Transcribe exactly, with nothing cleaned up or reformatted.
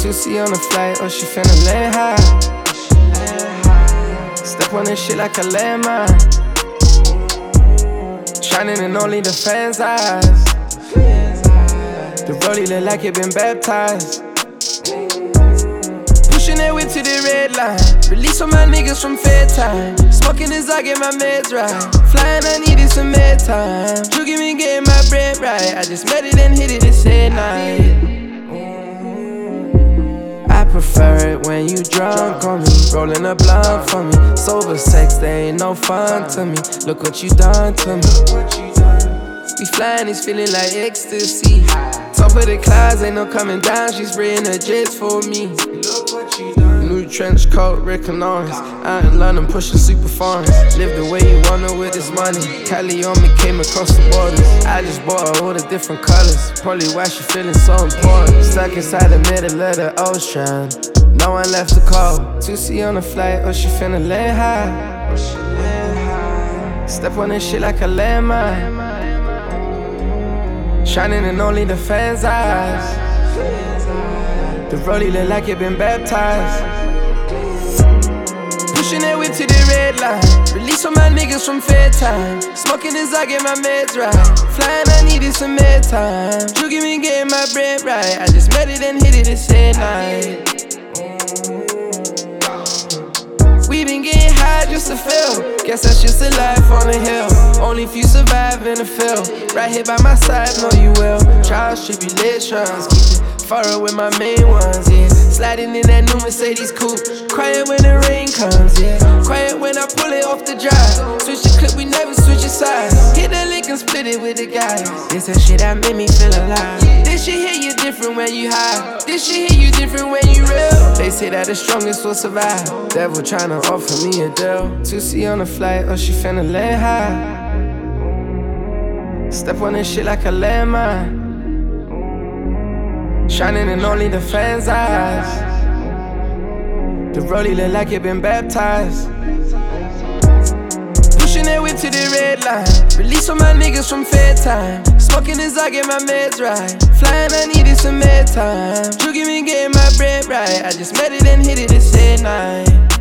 two C on the flight, oh, she finna lay high. Step on this shit like a landmine. Shining in only the fans' eyes. The rollie look like it been baptized. Pushing that whip to the red line. Release all my niggas from fair time. Smoking as I get my meds right. Flying, I needed some med time. You give me getting my bread right. I just met it and hit it this at night. I prefer it when you drunk on me. Rolling a blunt for me. Sober sex, they ain't no fun to me. Look what you done to me. We flying, it's feeling like ecstasy. Top of the clouds, ain't no coming down. She's spraying her jets for me. New trench coat, Rick and Lawrence. Out in London, pushing super foreigns. Live the way you wanna with this money. Cali on me, came across the borders. I just bought her all the different colors. Probably why she feeling so important. Stuck inside the middle of the ocean. No one left to call. two C on the flight, oh, she finna lay high. Step on this shit like a landmine. Shining in only the fans' eyes. The rollie look like it been baptized. Pushing that whip to the red line. Release all my niggas from fair time. Smoking as I get my meds right. Flying, I needed some med time. You give me getting my bread right. I just met it and hit it this at night. We been getting high just to feel. Guess that's just a life on the hill. Only if you survive in the field. Right here by my side, know you will. Trials, tribulations, keep it furrow with my main ones, yeah. Sliding in that new Mercedes coupe. Quiet when the rain comes, yeah. Quiet when I pull it off the drive. Switch the clip, we never switch the sides. Hit the lick and split it with the guys. This that shit that made me feel alive. This shit hit you different when you high. This shit hit you different when you real. They say that the strongest will survive. Devil tryna offer me a deal. two C on the flight, oh, she finna lay high. Step on this shit like a landmine. Shining in only the fans' eyes. The rollie look like it been baptized. Pushing that whip to the red line. Release all my niggas from fair time. Smoking as I get my meds right. Flying, I needed some med time. You give me getting my bread right. I just met it and hit it this at night.